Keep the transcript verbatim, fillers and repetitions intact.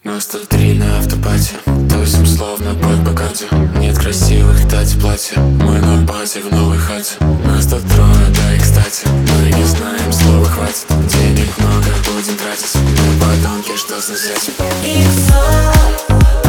Нас тут три на автопате, тусим словно под Бакарди. Нет красивых, кстати, платья, мы на базе в новой хате. Нас тут трое, да и кстати, мы не знаем, слова хватит. Денег много, будем тратить, мы подонки, что сносить.